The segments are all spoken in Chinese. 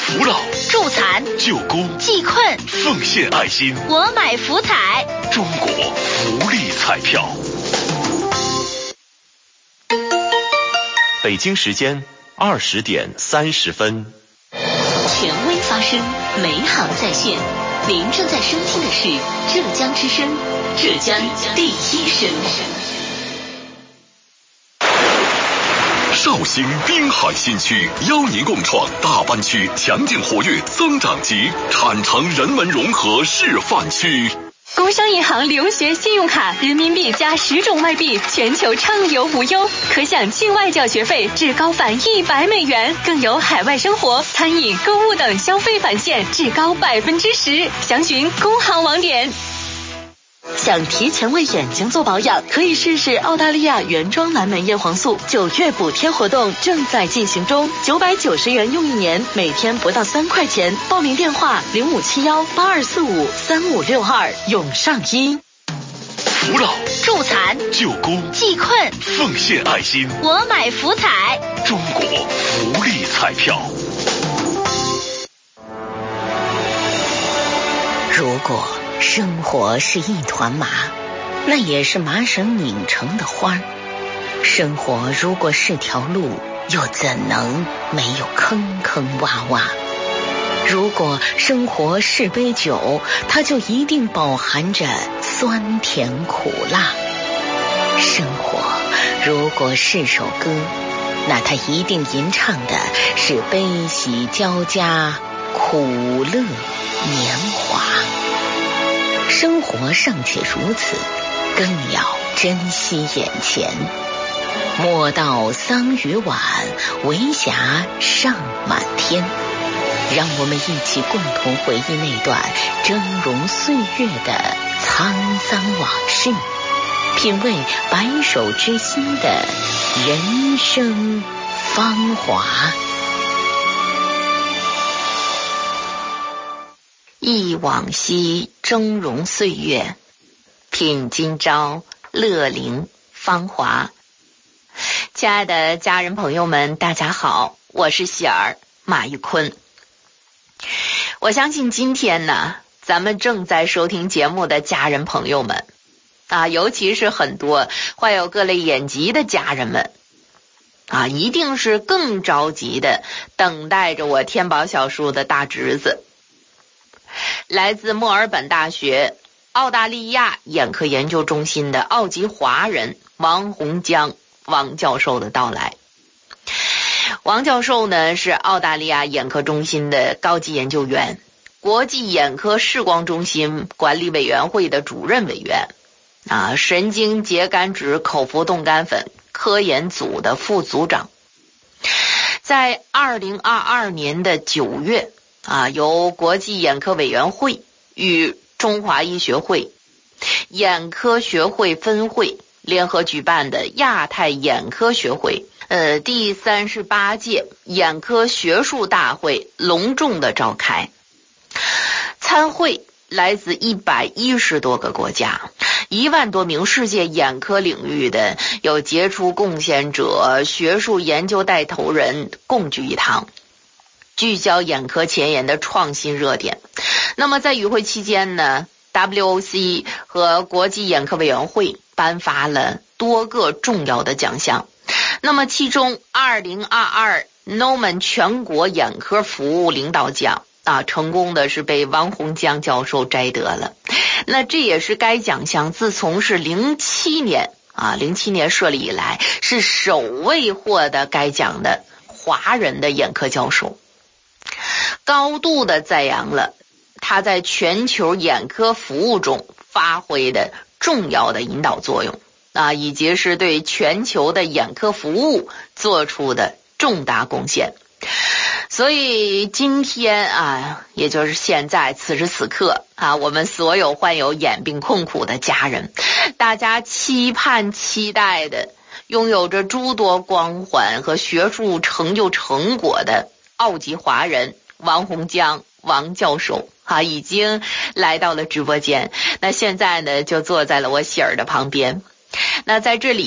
扶老、 助残、 救孤、 济困、 奉献爱心。 我买福彩， 中国福利彩票。 北京时间20点30分。 权威发声，美好在线。您正在收听的是浙江之声，浙江第一声。 绍兴滨海新区邀您共创大湾区强劲活跃增长极产城人文融合示范区。 工商银行留学信用卡，人民币加10种外币，全球畅游无忧，可享境外缴学费至高返100美元，更有海外生活、餐饮、购物等消费返现至高10%。详询工行网点。 想提前为眼睛做保养，可以试试澳大利亚原装蓝莓叶黄素，9月补贴活动正在进行中，990元用1年，每天不到3块钱。报名电话057182453562，永上医。 扶老、 助残、 救孤、 济困、 奉献爱心。 我买福彩， 中国福利彩票。 如果生活是一团麻，那也是麻绳拧成的花儿。生活如果是条路，又怎能没有坑坑洼洼？如果生活是杯酒，它就一定饱含着酸甜苦辣。生活如果是首歌，那它一定吟唱的是悲喜交加，苦乐年华。生活尚且如此，更要珍惜眼前。莫道桑榆晚，为霞尚满天。让我们一起共同回忆那段峥嵘岁月的沧桑往事，品味白首之心的人生芳华。忆往昔峥嵘岁月，品今朝乐龄芳华。亲爱的家人朋友们，大家好，我是喜儿马玉坤。我相信今天呢，咱们正在收听节目的家人朋友们尤其是很多患有各类眼疾的家人们一定是更着急的等待着我天宝小叔的大侄子，来自墨尔本大学澳大利亚眼科研究中心的澳籍华人王洪江王教授的到来。王教授呢是澳大利亚眼科中心的高级研究员，国际眼科视光中心管理委员会的主任委员神经节苷脂口服冻干粉科研组的副组长。在2022年的9月由国际眼科委员会与中华医学会眼科学会分会联合举办的亚太眼科学会第38届眼科学术大会隆重的召开。参会来自110多个国家，1万多名世界眼科领域的有杰出贡献者、学术研究带头人共聚一堂，聚焦眼科前沿的创新热点。那么在与会期间呢， WOC 和国际眼科委员会颁发了多个重要的奖项。那么其中2022 Noman 全国眼科服务领导奖成功的是被王洪江教授摘得了。那这也是该奖项自从是07年设立以来是首位获得该奖的华人的眼科教授，高度的赞扬了他在全球眼科服务中发挥的重要的引导作用以及是对全球的眼科服务做出的重大贡献。所以今天也就是现在此时此刻我们所有患有眼病困苦的家人，大家期盼期待的拥有着诸多光环和学术成就成果的澳籍华人王洪江王教授已经来到了直播间。那现在呢就坐在了我喜儿的旁边。那在这里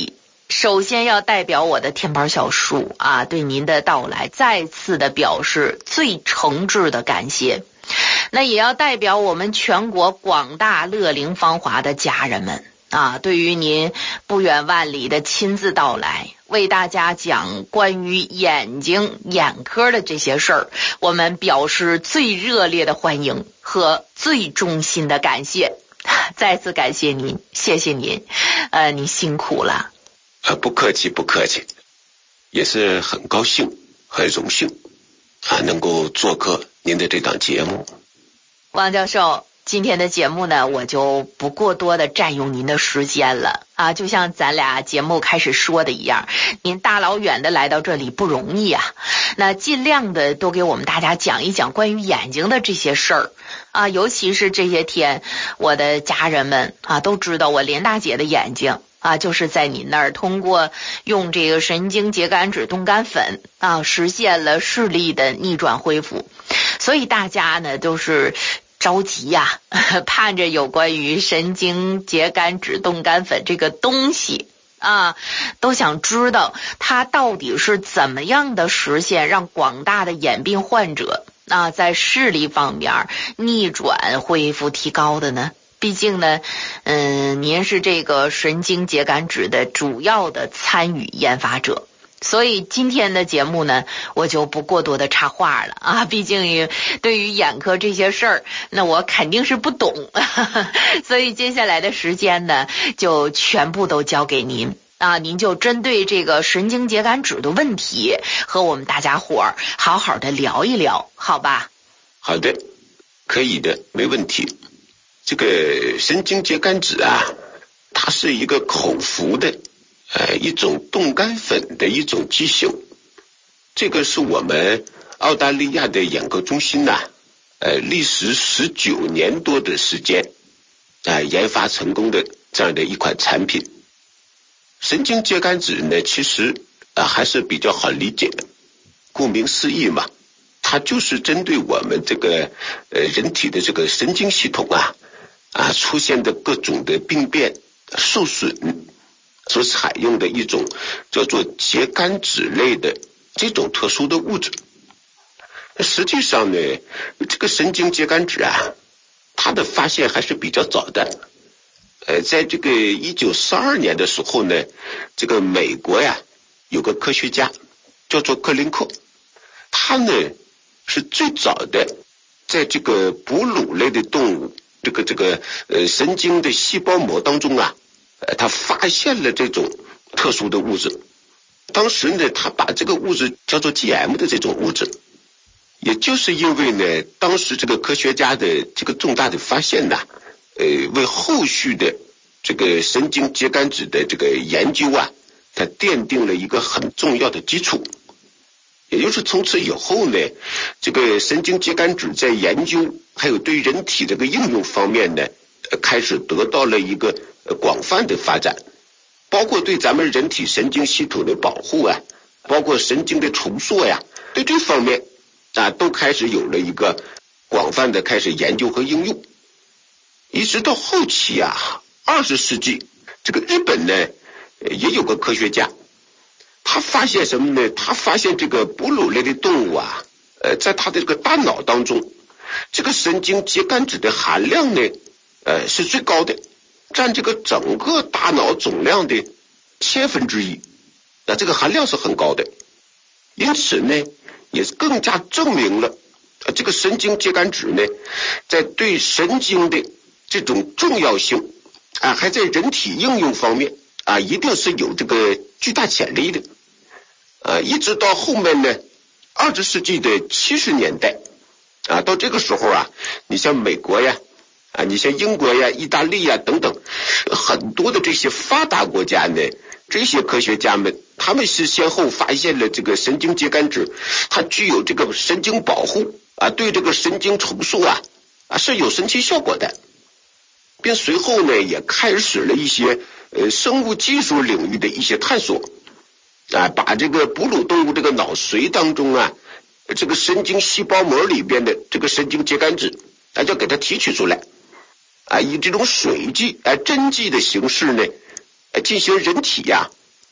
首先要代表我的天宝小叔啊，对您的到来再次的表示最诚挚的感谢。那也要代表我们全国广大乐龄芳华的家人们啊，对于您不远万里的亲自到来，为大家讲关于眼睛眼科的这些事儿，我们表示最热烈的欢迎和最衷心的感谢。再次感谢您，谢谢您，您辛苦了。 不客气不客气，也是很高兴很荣幸能够做客您的这档节目。 王教授，今天的节目呢，我就不过多的占用您的时间了啊，就像咱俩节目开始说的一样，您大老远的来到这里不容易啊，那尽量的多给我们大家讲一讲关于眼睛的这些事儿啊，尤其是这些天我的家人们啊都知道我连大姐的眼睛啊，就是在您那儿通过用这个神经秸秆酯冻干粉啊，实现了视力的逆转恢复，所以大家呢都是着急呀，盼着有关于神经秸秆酯冻干粉这个东西啊，都想知道它到底是怎么样的实现让广大的眼病患者啊在视力方面逆转恢复提高的呢？毕竟呢，您是这个神经秸秆酯的主要的参与研发者，所以今天的节目呢，我就不过多的插话了啊。毕竟对于眼科这些事儿，那我肯定是不懂，所以接下来的时间呢，就全部都交给您啊。您就针对这个神经秸秆酯的问题，和我们大家伙儿好好的聊一聊，好吧？ 好的，可以的，没问题。这个神经秸秆酯啊，它是一个口服的一种冻干粉的一种剂型，这个是我们澳大利亚的眼科中心历时19年多的时间研发成功的这样的一款产品。神经秸秆酯呢，其实还是比较好理解的，顾名思义嘛，它就是针对我们这个人体的这个神经系统出现的各种的病变受损所采用的一种叫做秸秆酯类的这种特殊的物质。实际上呢，这个神经秸秆酯它的发现还是比较早的。在这个1942年的时候呢，这个美国有个科学家叫做克林克，他呢是最早的在这个哺乳类的动物这个神经的细胞膜当中他发现了这种特殊的物质。当时呢，他把这个物质叫做 GM 的这种物质，也就是因为呢，当时这个科学家的这个重大的发现为后续的这个神经秸秆酯的这个研究它奠定了一个很重要的基础。也就是从此以后呢，这个神经秸秆酯在研究还有对人体这个应用方面呢，开始得到了一个广泛的发展，包括对咱们人体神经系统的保护包括神经的重塑对这方面都开始有了一个广泛的开始研究和应用。一直到后期20世纪，这个日本呢也有个科学家，他发现什么呢？他发现这个哺乳类的动物在他的这个大脑当中，这个神经秸秆酯的含量呢是最高的，占这个整个大脑总量的1/1000，这个含量是很高的。因此呢，也是更加证明了这个神经秸秆酯呢，在对神经的这种重要性还在人体应用方面一定是有这个巨大潜力的。一直到后面呢，20世纪的70年代到这个时候你像美国你像英国意大利等等很多的这些发达国家呢，这些科学家们他们是先后发现了这个神经秸秆酯它具有这个神经保护对这个神经重塑是有神奇效果的，并随后呢也开始了一些生物技术领域的一些探索把这个哺乳动物这个脑髓当中这个神经细胞膜里边的这个神经秸秆酯就给它提取出来以这种水剂针剂的形式呢进行人体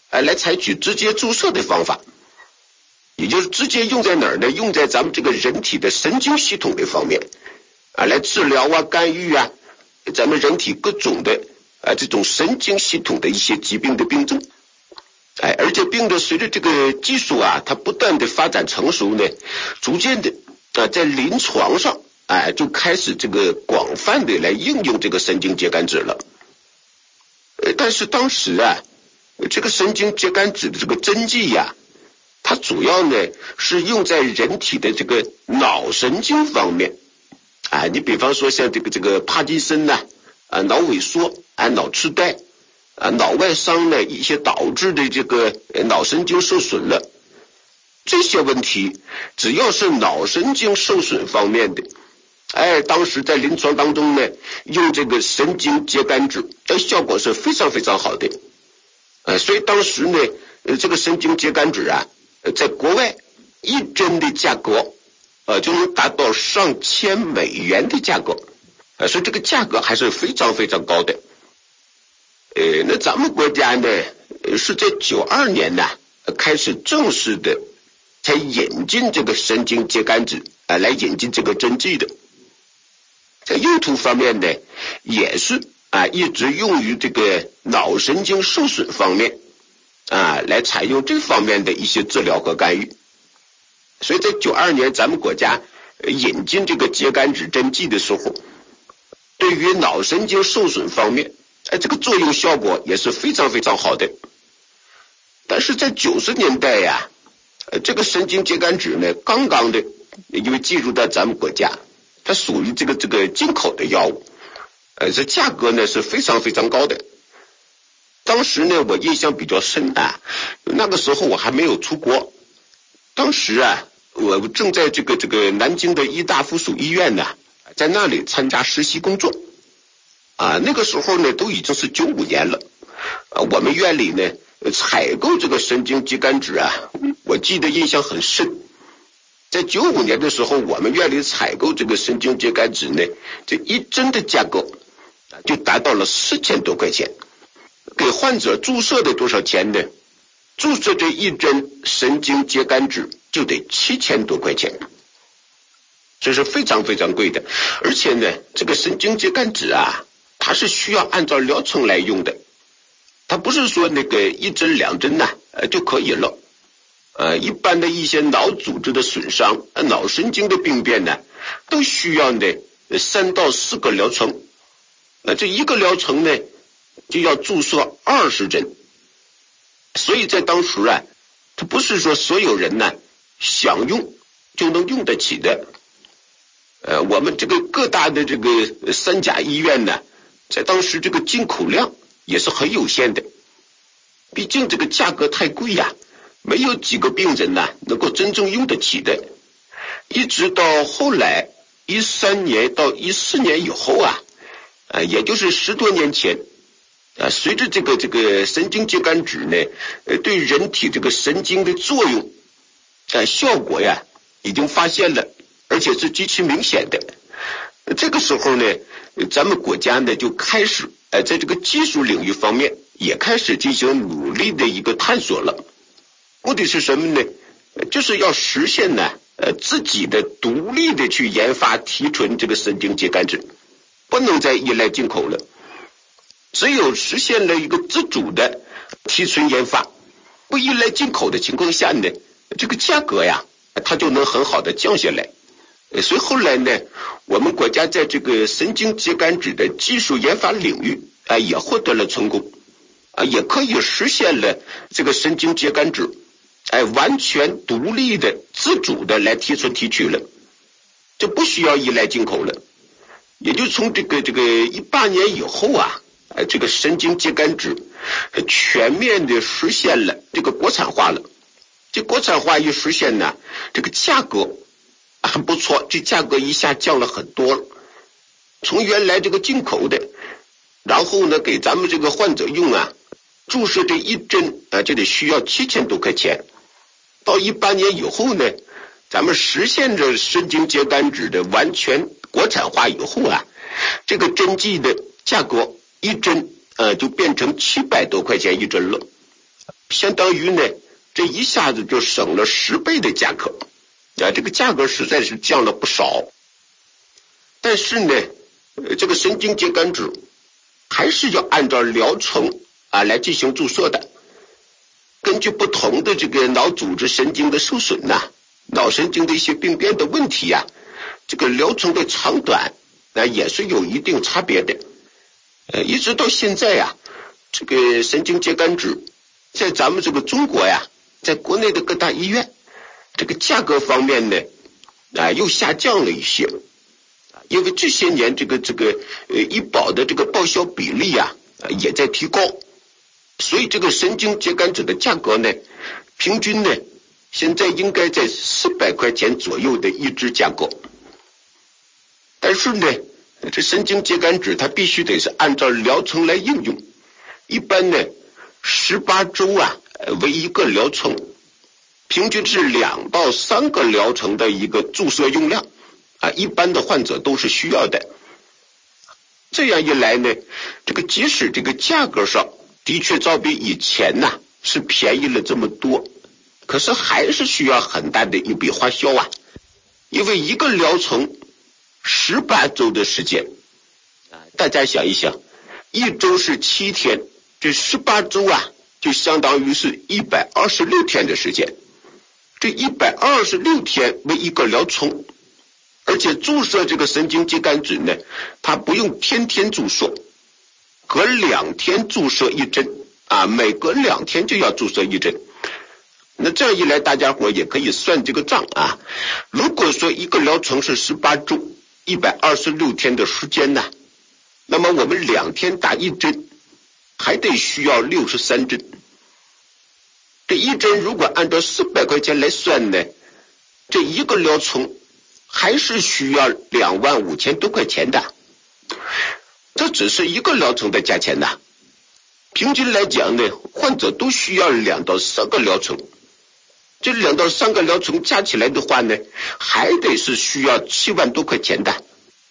来采取直接注射的方法，也就是直接用在哪儿呢？用在咱们这个人体的神经系统的方面来治疗干预咱们人体各种的这种神经系统的一些疾病的病症。而且病的随着这个技术它不断的发展成熟呢，逐渐的在临床上就开始这个广泛的来应用这个神经节苷酯了。但是当时这个神经节苷酯的这个针剂它主要呢是用在人体的这个脑神经方面你比方说像这个帕金森脑萎缩脑痴呆脑外伤呢一些导致的这个脑神经受损了，这些问题只要是脑神经受损方面的当时在临床当中呢用这个神经节苷酯效果是非常非常好的所以当时呢这个神经节苷酯在国外一针的价格就能达到上千美元的价格所以这个价格还是非常非常高的。那咱们国家呢是在92年开始正式的才引进这个神经节苷酯来引进这个针剂的。在用途方面呢也是一直用于这个脑神经受损方面来采用这方面的一些治疗和干预。所以在92年咱们国家引进这个节苷酯针剂的时候，对于脑神经受损方面这个作用效果也是非常非常好的。但是在90年代这个神经节苷酯呢刚刚的因为进入到咱们国家，它属于这个进口的药物这价格呢是非常非常高的。当时呢我印象比较深那个时候我还没有出国，当时我正在这个南京的医大附属医院在那里参加实习工作那个时候呢都已经是95年了我们院里呢采购这个神经节苷酯我记得印象很深。在95年的时候，我们院里采购这个神经节苷酯呢，这一针的价格就达到了4000多块钱。给患者注射的多少钱呢？注射这一针神经节苷酯就得7000多块钱，这是非常非常贵的。而且呢，这个神经节苷酯它是需要按照疗程来用的，它不是说那个一针两针就可以了。一般的一些脑组织的损伤、脑神经的病变都需要呢3到4个疗程。这一个疗程呢就要注射20针，所以在当时它不是说所有人想用就能用得起的。我们这个各大的这个3甲医院在当时这个进口量也是很有限的，毕竟这个价格太贵没有几个病人能够真正用得起的。一直到后来13年到14年以后也就是10多年前随着这个神经节苷酯呢对人体这个神经的作用效果已经发现了，而且是极其明显的。这个时候呢咱们国家呢就开始在这个技术领域方面也开始进行努力的一个探索了。目的是什么呢？就是要实现自己的独立的去研发提纯这个神经节苷酯，不能再依赖进口了。只有实现了一个自主的提纯研发，不依赖进口的情况下呢，这个价格它就能很好的降下来。所以后来呢，我们国家在这个神经节苷酯的技术研发领域也获得了成功也可以实现了这个神经节苷酯完全独立的自主的来提纯提取了，就不需要依赖进口了。也就从这个18年以后这个神经节苷酯全面的实现了这个国产化了。这国产化一实现这个价格很不错，这价格一下降了很多了。从原来这个进口的，然后呢给咱们这个患者用注射这一针就得需要7000多块钱。到18年以后呢，咱们实现着神经节苷酯的完全国产化以后这个针剂的价格一针就变成700多块钱一针了。 相当于呢这一下子就省了10倍的价格啊，这个价格实在是降了不少。但是呢这个神经节苷酯还是要按照疗程啊来进行注射的。根据不同的这个脑组织神经的受损呐，脑神经的一些病变的问题啊，这个疗程的长短也是有一定差别的。一直到现在啊，这个神经节苷酯在咱们这个中国呀，在国内的各大医院，这个价格方面呢又下降了一些。因为这些年这个医保的这个报销比例啊也在提高，所以这个神经节苷酯的价格呢，平均呢现在应该在400块钱左右的一支价格。但是呢这神经节苷酯它必须得是按照疗程来应用，一般呢18周啊为一个疗程，平均是2到3个疗程的一个注射用量啊，一般的患者都是需要的。这样一来呢，这个即使这个价格上的确照比以前呢是便宜了这么多，可是还是需要很大的一笔花销啊，因为一个疗程18周的时间，大家想一想，一周是7天，这18周啊就相当于是126天的时间，这126天为一个疗程。而且注射这个神经节苷酯呢，它不用天天注射，隔2天注射一针啊，每隔2天就要注射一针。那这样一来，大家伙也可以算这个账啊。如果说一个疗程是18周126天的时间呢，那么我们2天打一针，还得需要63针。这一针如果按照400块钱来算呢，这一个疗程还是需要25000多块钱的，这只是一个疗程的价钱呐。平均来讲呢，患者都需要2到3个疗程，这2到3个疗程加起来的话呢，还得是需要7万多块钱的。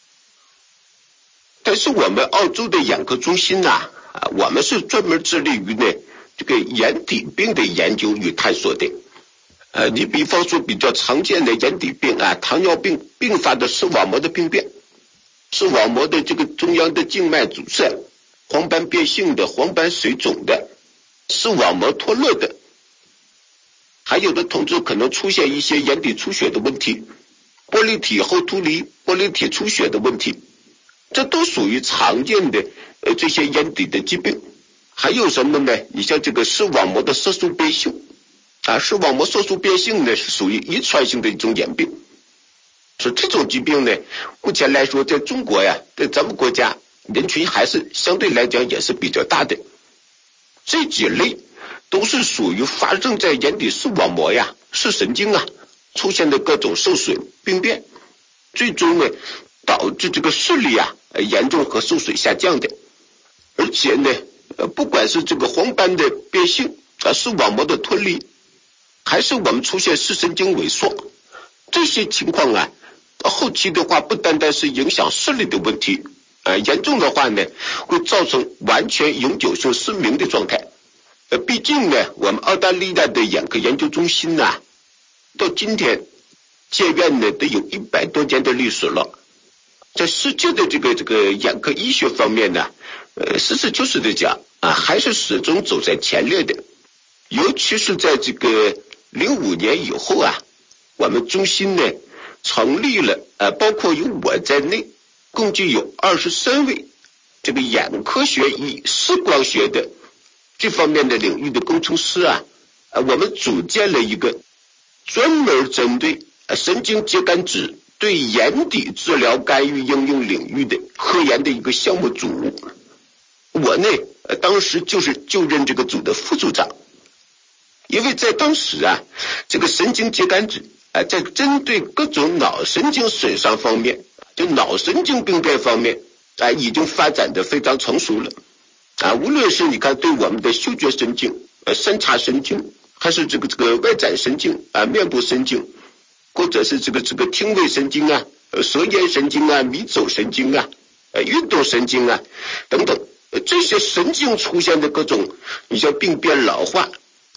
但是我们澳洲的眼科中心呐，我们是专门致力于呢这个眼底病的研究与探索的。你比方说比较常见的眼底病啊，糖尿病并发的视网膜的病变，视网膜的这个中央的静脉阻塞，黄斑变性的，黄斑水肿的，视网膜脱落的，还有的同志可能出现一些眼底出血的问题，玻璃体后凸离、玻璃体出血的问题，这都属于常见的这些眼底的疾病。还有什么呢？你像这个视网膜的色素变性啊，视网膜色素变性呢是属于遗传性的一种眼病。所以这种疾病呢，目前来说在中国呀，在咱们国家人群还是相对来讲也是比较大的。这几类都是属于发生在眼底视网膜呀、视神经啊出现的各种受损病变，最终呢导致这个视力啊严重和受损下降的。而且呢不管是这个黄斑的变性啊、视网膜的脱离，还是我们出现视神经萎缩，这些情况啊到后期的话不单单是影响视力的问题，严重的话呢会造成完全永久性失明的状态。毕竟呢我们澳大利亚的眼科研究中心呢到今天建院呢都有100多年的历史了，在世界的这个眼科医学方面呢实事求是的讲还是始终走在前列的。尤其是在这个05年以后啊，我们中心呢成立了包括有我在内共计有23位这个眼科学与视光学的这方面的领域的工程师啊，我们组建了一个专门针对神经节苷酯对眼底治疗干预应用领域的科研的一个项目组。我呢当时就是就任这个组的副组长。因为在当时啊，这个神经节苷酯在针对各种脑神经损伤方面，就脑神经病变方面已经发展的非常成熟了无论是你看对我们的嗅觉神经、三叉神经，还是这个外展神经面部神经，或者是这个听味神经舌咽神经迷走神经运动神经等等，这些神经出现的各种你像病变老化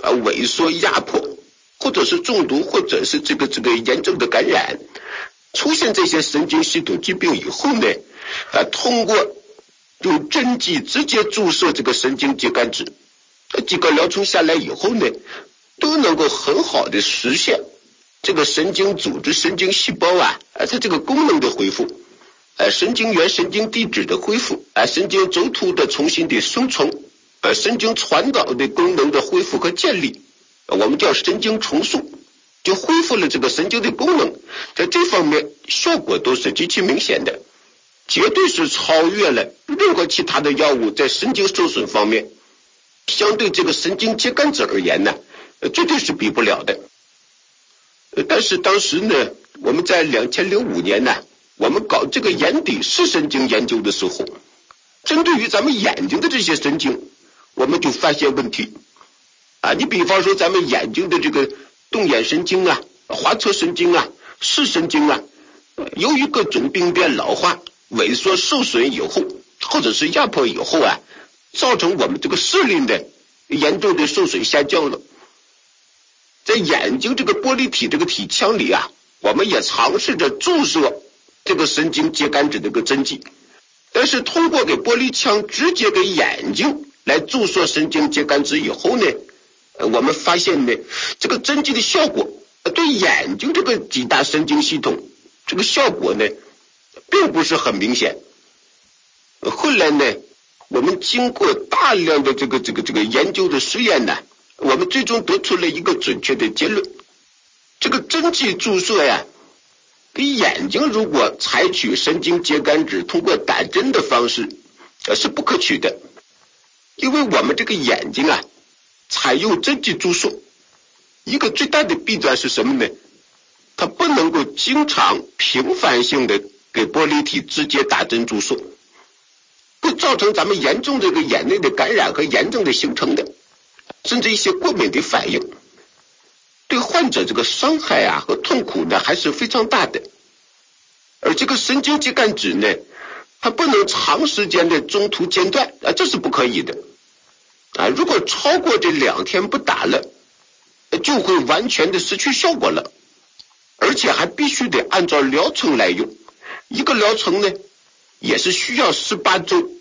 萎缩压迫，或者是中毒，或者是这个严重的感染，出现这些神经系统疾病以后呢，通过用针剂直接注射这个神经节苷质，几个疗程下来以后呢，都能够很好的实现这个神经组织、神经细胞它这个功能的恢复，神经元、神经递质的恢复，神经轴突的重新的生成，神经传导的功能的恢复和建立，我们叫神经重塑，就恢复了这个神经的功能，在这方面效果都是极其明显的，绝对是超越了任何其他的药物在神经受损方面，相对这个神经节苷质而言呢，绝对是比不了的。但是当时呢，我们在2005年呢，我们搞这个眼底视神经研究的时候，针对于咱们眼睛的这些神经，我们就发现问题你比方说咱们眼睛的这个动眼神经滑车神经视神经由于各种病变老化、萎缩、受损以后，或者是压迫以后造成我们这个视力呢严重的受损下降了。在眼睛这个玻璃体这个体腔里我们也尝试着注射这个神经节苷质这个针剂，但是通过给玻璃腔直接给眼睛来注射神经节苷质以后呢，我们发现呢，这个针剂的效果对眼睛这个几大神经系统这个效果呢并不是很明显。后来呢，我们经过大量的这个研究的实验呢，我们最终得出了一个准确的结论，这个针剂注射给眼睛如果采取神经节苷质通过打针的方式是不可取的，因为我们这个眼睛采用针剂注射，一个最大的弊端是什么呢？它不能够经常频繁性的给玻璃体直接打针注射，会造成咱们严重这个眼内的感染和炎症的形成的，甚至一些过敏的反应，对患者这个伤害和痛苦呢还是非常大的。而这个神经节苷质呢，它不能长时间的中途间断这是不可以的如果超过这2天不打了，就会完全的失去效果了，而且还必须得按照疗程来用，一个疗程呢也是需要18周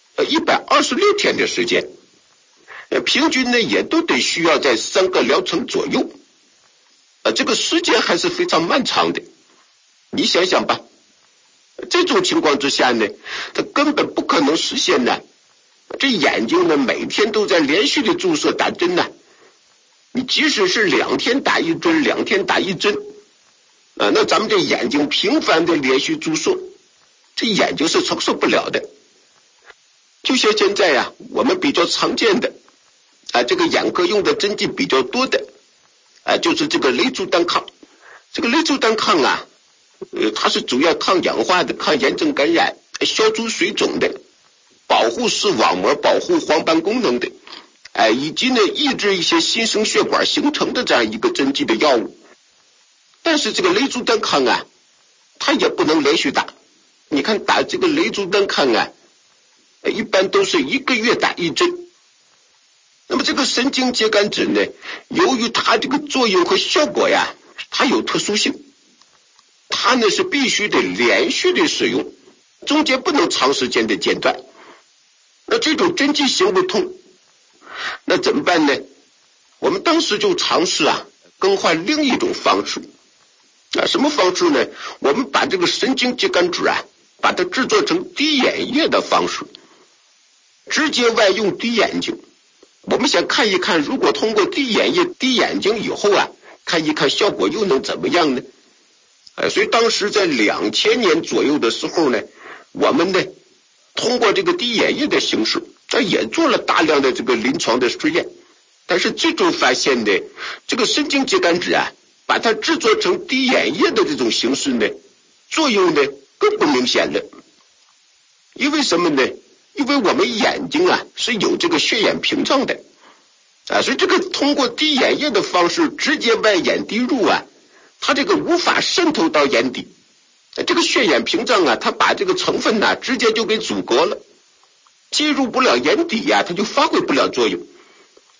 126天的时间，平均呢也都得需要在3个疗程左右这个时间还是非常漫长的。你想想吧，这种情况之下呢，它根本不可能实现呢这眼睛呢每天都在连续的注射打针你即使是2天打一针2天打一针那咱们这眼睛频繁的连续注射，这眼睛是承受不了的。就像现在我们比较常见的这个眼科用的针剂比较多的就是这个雷珠单抗。这个雷珠单抗它是主要抗氧化的、抗炎症感染、消除水肿的、保护视网膜、保护黄斑功能的以及呢抑制一些新生血管形成的这样一个针剂的药物。但是这个雷珠单抗它也不能连续打，你看打这个雷珠单抗一般都是1个月打一针。那么这个神经节苷质呢，由于它这个作用和效果它有特殊性，它呢是必须得连续的使用，中间不能长时间的间断。那这种针剂行不通，那怎么办呢？我们当时就尝试更换另一种方式什么方式呢？我们把这个神经节苷质把它制作成滴眼液的方式，直接外用滴眼睛。我们想看一看，如果通过滴眼液滴眼睛以后看一看效果又能怎么样呢？所以当时在2000年左右的时候呢，我们呢通过这个滴眼液的形式也做了大量的这个临床的实验，但是最终发现呢，这个神经节苷质把它制作成滴眼液的这种形式呢，作用呢更不明显了。因为什么呢？因为我们眼睛是有这个血眼屏障的所以这个通过滴眼液的方式直接外眼滴入它这个无法渗透到眼底，这个血眼屏障它把这个成分直接就给阻隔了，进入不了眼底它就发挥不了作用。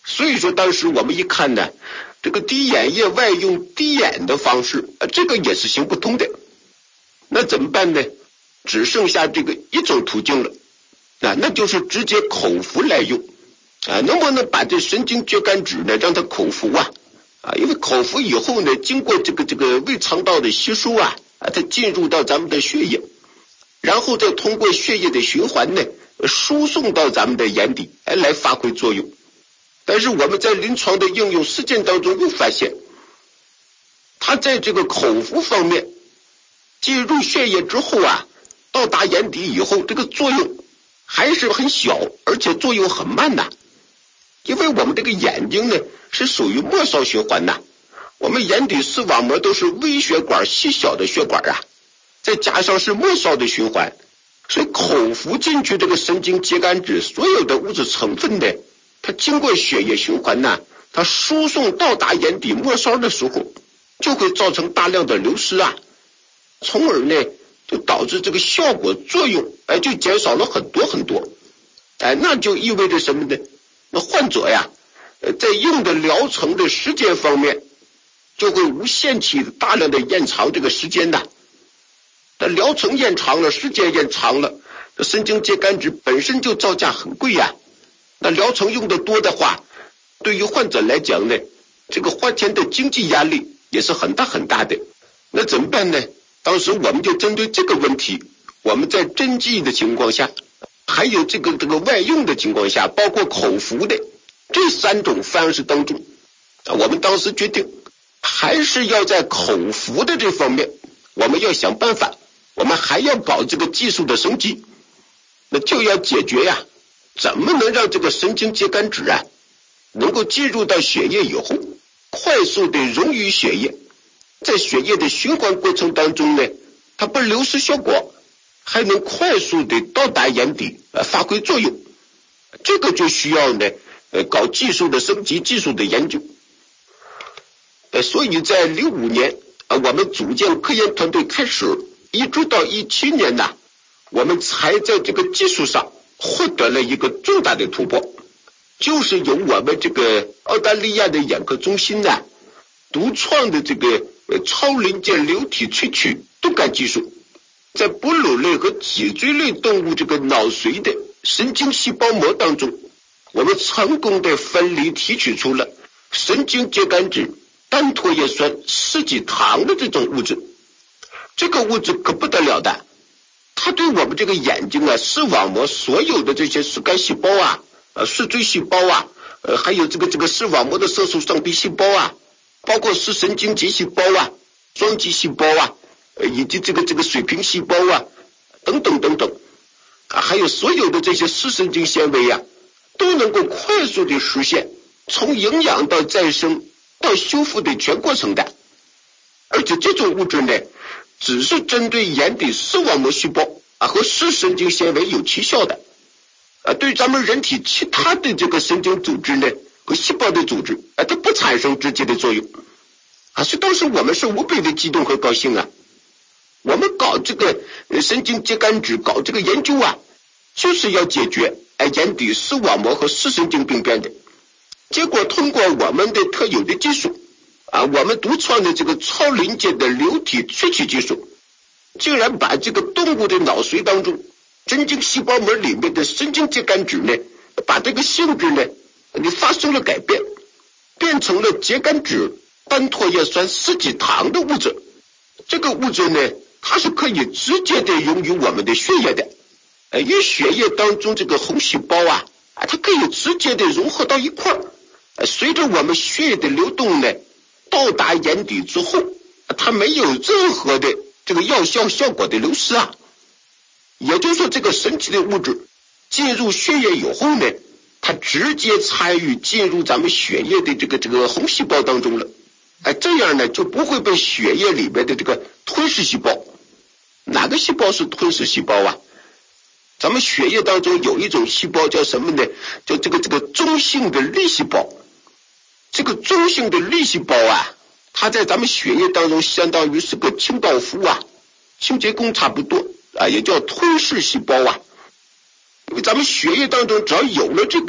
所以说当时我们一看呢，这个滴眼液外用滴眼的方式，这个也是行不通的。那怎么办呢？只剩下这个一种途径了，那就是直接口服来用。能不能把这神经绝肝酯呢让它口服啊？因为口服以后呢，经过这个胃肠道的吸收啊，它进入到咱们的血液，然后再通过血液的循环呢，输送到咱们的眼底来发挥作用。但是我们在临床的应用实践当中又发现，它在这个口服方面进入血液之后啊，到达眼底以后，这个作用还是很小，而且作用很慢呐。因为我们这个眼睛呢是属于末梢循环呐，我们眼底视网膜都是微血管细小的血管啊，再加上是末梢的循环，所以口服进去这个神经节苷酯所有的物质成分呢，它经过血液循环呢，它输送到达眼底末梢的时候，就会造成大量的流失啊，从而呢就导致这个效果作用就减少了很多很多。那就意味着什么呢？那患者呀在用的疗程的时间方面就会无限期大量的延长这个时间呐。那疗程延长了，时间延长了，神经节苷酯本身就造价很贵呀。那疗程用的多的话，对于患者来讲呢，这个花钱的经济压力也是很大很大的。那怎么办呢？当时我们就针对这个问题，我们在针剂的情况下，还有这个外用的情况下，包括口服的这三种方式当中，我们当时决定还是要在口服的这方面，我们要想办法，我们还要搞这个技术的升级，那就要解决呀，怎么能让这个神经节苷酯能够进入到血液以后，快速的溶于血液，在血液的循环过程当中呢，它不流失效果，还能快速的到达眼底发挥作用。这个就需要呢搞技术的升级，技术的研究。所以在05年我们组建科研团队开始，一直到17年呢，我们才在这个技术上获得了一个重大的突破，就是由我们这个澳大利亚的眼科中心呢独创的这个超临界流体萃取动感技术，在哺乳类和脊椎类动物这个脑髓的神经细胞膜当中，我们成功的分离提取出了神经节苷酯单唾叶酸四季糖的这种物质。这个物质可不得了的，它对我们这个眼睛视网膜所有的这些视杆细胞视锥细胞还有这个视网膜的色素上皮细胞包括视神经节细胞双极细胞以及这个水平细胞等等等等还有所有的这些视神经纤维都能够快速的实现从营养到再生到修复的全过程的。而且这种物质呢，只是针对眼底视网膜细胞和视神经纤维有奇效的，对咱们人体其他的这个神经组织呢和细胞的组织它不产生直接的作用所以当时我们是无比的激动和高兴我们搞这个神经节苷酯搞这个研究就是要解决眼底视网膜和视神经病变的。结果通过我们的特有的技术我们独创的这个超临界的流体萃取技术，竟然把这个动物的脑髓当中神经细胞膜里面的神经节苷酯呢，把这个性质呢你发生了改变，变成了节苷酯单唾叶酸四季糖的物质。这个物质呢，它是可以直接的溶于我们的血液的，与血液当中这个红细胞它可以直接的融合到一块儿，随着我们血液的流动呢，到达眼底之后，它没有任何的这个药效效果的流失也就是说，这个神奇的物质进入血液以后呢，它直接参与进入咱们血液的这个红细胞当中了。这样呢就不会被血液里面的这个吞噬细胞。哪个细胞是吞噬细胞咱们血液当中有一种细胞叫什么呢？叫这个中性的粒细胞。这个中性的粒细胞它在咱们血液当中相当于是个清道夫清洁工差不多也叫吞噬细胞因为咱们血液当中只要有了这个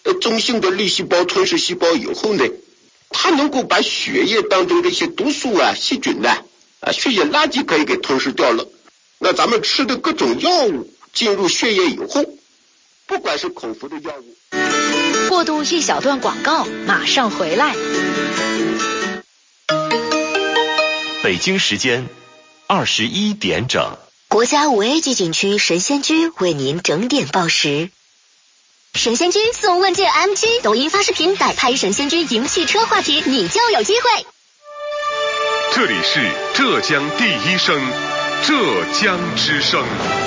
中性的粒细胞吞噬细胞以后呢，它能够把血液当中这些毒素啊、细菌呐、血液垃圾可以给吞噬掉了。那咱们吃的各种药物进入血液以后，不管是口服的药物。 过渡一小段广告，马上回来。 北京时间21点整。 国家5A级景区神仙居为您整点报时。 神仙居送问界 MG 抖音发视频摆拍神仙居赢汽车话题，你就有机会。 这里是浙江第一声，浙江之声。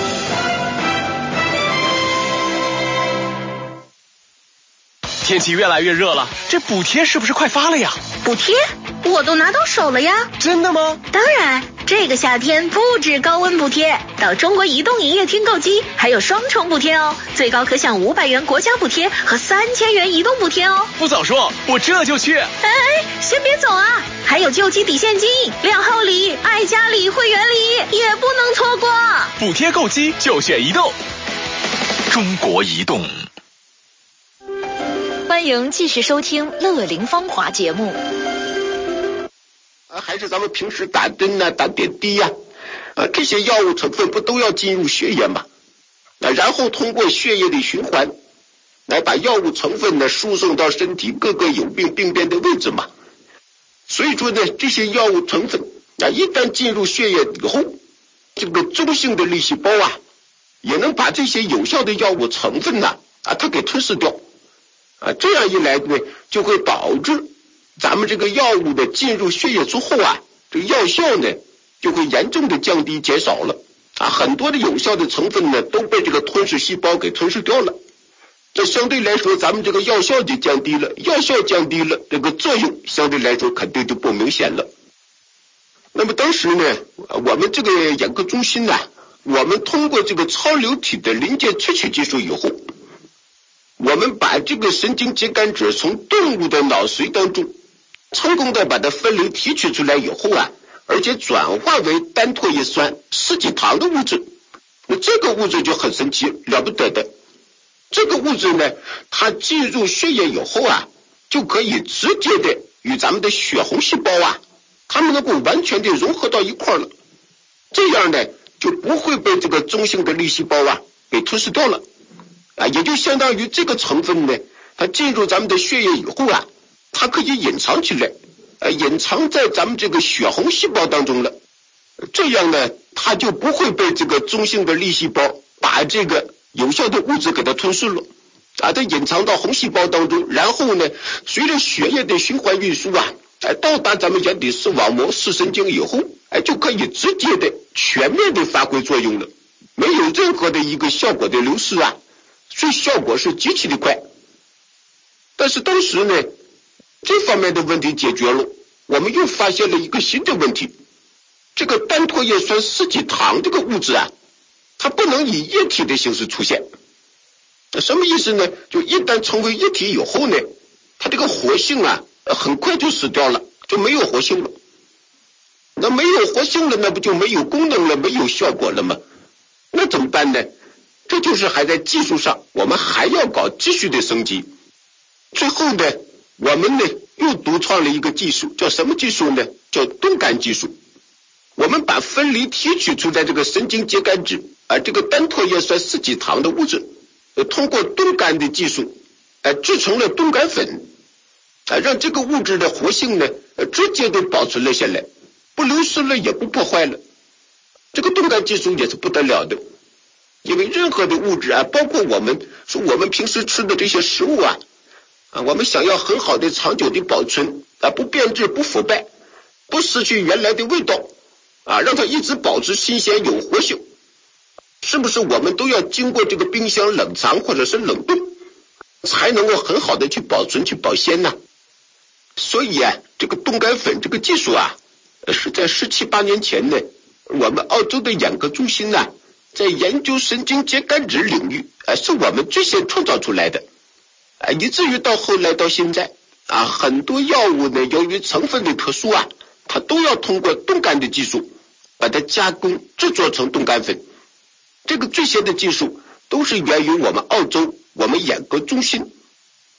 天气越来越热了，这补贴是不是快发了呀？ 补贴？我都拿到手了呀。 真的吗？ 当然，这个夏天不止高温补贴，到中国移动营业厅购机还有双重补贴哦，最高可享500元国家补贴和3000元移动补贴哦。 不早说，我这就去。 哎，先别走啊，还有救济抵现金、2号礼、爱家礼、会员礼也不能错过。 补贴购机就选移动。 中国移动。 欢迎继续收听《乐龄芳华》节目。 还是咱们平时打针啊、打点滴呀，这些药物成分不都要进入血液吗？然后通过血液的循环，来把药物成分呢输送到身体各个有病病变的位置嘛。所以说呢，这些药物成分一旦进入血液以后，这个中性的粒细胞也能把这些有效的药物成分它给吞噬掉。这样一来呢，就会导致咱们这个药物的进入血液之后这个药效呢就会严重的降低减少了很多的有效的成分呢都被这个吞噬细胞给吞噬掉了。这相对来说咱们这个药效就降低了，药效降低了，这个作用相对来说肯定就不明显了。那么当时呢，我们这个眼科中心我们通过这个超流体的临界萃取技术以后，我们把这个神经节苷质从动物的脑髓当中成功的把它分离提取出来以后而且转化为单唾液酸四己糖的物质。那这个物质就很神奇了不得的。这个物质呢，它进入血液以后就可以直接的与咱们的血红细胞它们能够完全的融合到一块了。这样呢，就不会被这个中性的粒细胞给吞噬掉了。也就相当于这个成分呢，它进入咱们的血液以后它可以隐藏起来，隐藏在咱们这个血红细胞当中了。这样呢，它就不会被这个中性的粒细胞把这个有效的物质给它吞噬了。它隐藏到红细胞当中，然后呢，随着血液的循环运输到达咱们眼底视网膜、视神经以后，就可以直接的全面的发挥作用了，没有任何的一个效果的流失所以效果是极其的快。但是当时呢，这方面的问题解决了，我们又发现了一个新的问题。这个单唾液酸四己糖这个物质它不能以液体的形式出现。什么意思呢？就一旦成为液体以后呢，它这个活性很快就死掉了，就没有活性了。那没有活性了，那不就没有功能了，没有效果了吗？那怎么办呢？这就是还在技术上我们还要搞继续的升级。最后呢，我们呢又独创了一个技术，叫什么技术呢？叫冻干技术。我们把分离提取出在这个神经节苷质这个单唾液酸四己糖的物质通过冻干的技术制成了冻干粉让这个物质的活性呢直接的保存了下来，不流失了也不破坏了。这个冻干技术也是不得了的。因为任何的物质包括我们平时吃的这些食物我们想要很好的长久的保存不变质不腐败，不失去原来的味道让它一直保持新鲜有活性，是不是我们都要经过这个冰箱冷藏或者是冷冻才能够很好的去保存去保鲜呢？所以这个冻干粉这个技术是在17、18年前呢，我们澳洲的眼科中心在研究神经节苷质领域是我们最先创造出来的以至于到后来到现在很多药物呢，由于成分的特殊它都要通过冻干的技术把它加工制作成冻干粉。这个最先的技术都是源于我们澳洲我们眼科中心